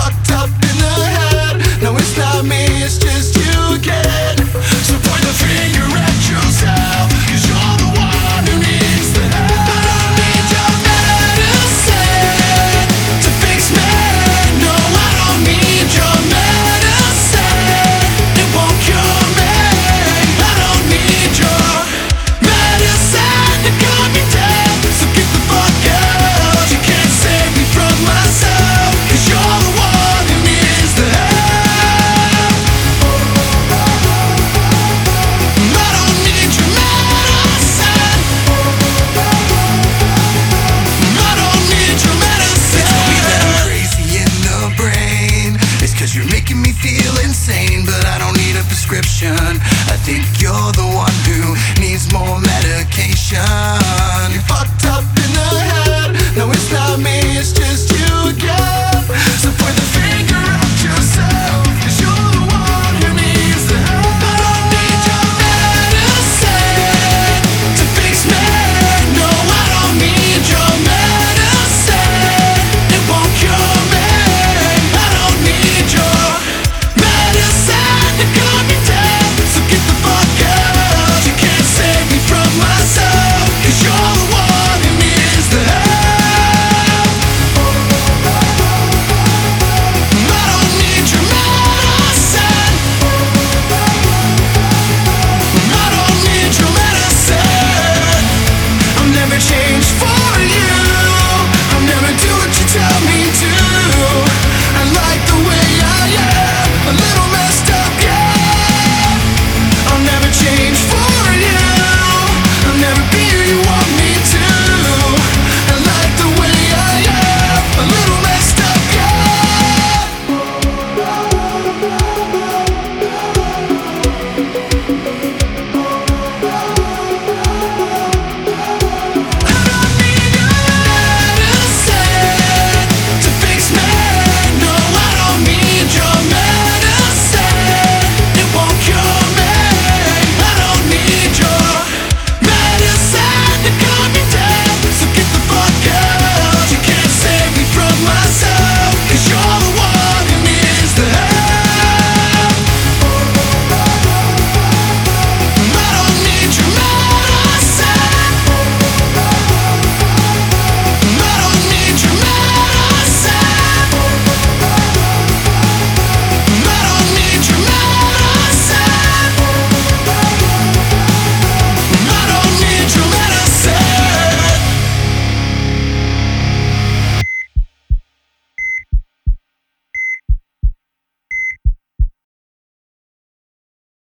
fucked up in the head. No, it's not me, it's just you again. So point the finger at yourself, 'cause you're the one who needs the help. I don't need your medicine to fix me. No, I don't need your medicine, it won't cure me. I don't need your medicine to calm me down. So get the fuck out, you can't save me from myself, 'cause you're the one who needs the help. I don't need your medicine, I don't need your medicine. They tell me that I'm crazy in the brain, it's 'cause you're making me feel insane. But I don't need a prescription, I think